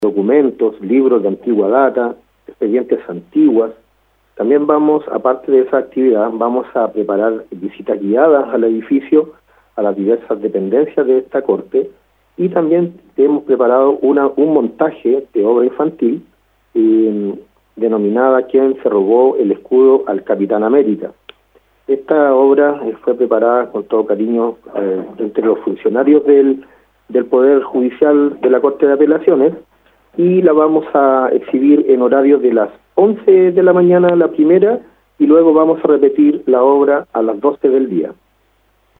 documentos, libros de antigua data, expedientes antiguas. También vamos, aparte de esa actividad, vamos a preparar visitas guiadas al edificio, a las diversas dependencias de esta corte, y también hemos preparado un montaje de obra infantil denominada ¿Quién se robó el escudo al Capitán América? Esta obra fue preparada con todo cariño entre los funcionarios del Poder Judicial de la Corte de Apelaciones, y la vamos a exhibir en horario de las 11 de la mañana la primera, y luego vamos a repetir la obra a las 12 del día.